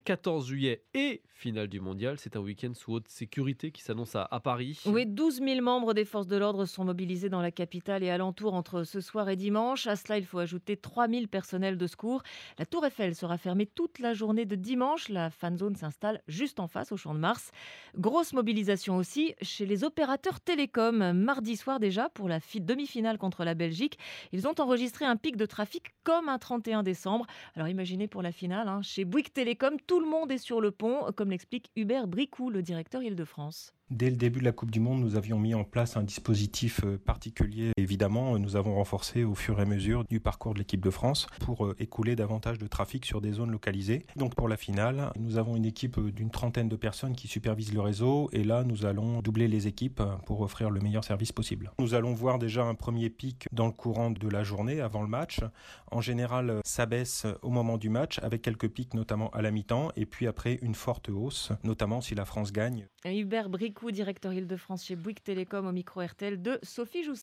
14 juillet et finale du mondial. C'est un week-end sous haute sécurité qui s'annonce à Paris. Oui, 12 000 membres des forces de l'ordre sont mobilisés dans la capitale et alentour entre ce soir et dimanche. À cela, il faut ajouter 3 000 personnels de secours. La Tour Eiffel sera fermée toute la journée de dimanche. La fan zone s'installe juste en face au Champ de Mars. Grosse mobilisation aussi chez les opérateurs télécoms. Mardi soir déjà, pour la demi-finale contre la Belgique, ils ont enregistré un pic de trafic comme un 31 décembre. Alors imaginez pour la finale, chez Bouygues Télécom, tout le monde est sur le pont, comme l'explique Hubert Bricou, le directeur Île-de-France. Dès le début de la Coupe du Monde, nous avions mis en place un dispositif particulier. Évidemment, nous avons renforcé au fur et à mesure du parcours de l'équipe de France pour écouler davantage de trafic sur des zones localisées. Donc pour la finale, nous avons une équipe d'une trentaine de personnes qui supervisent le réseau et là, nous allons doubler les équipes pour offrir le meilleur service possible. Nous allons voir déjà un premier pic dans le courant de la journée avant le match. En général, ça baisse au moment du match avec quelques pics notamment à la mi-temps et puis après une forte hausse, notamment si la France gagne. Hubert Bricou, directeur Île-de-France chez Bouygues Télécom, au micro RTL de Sophie Jousset.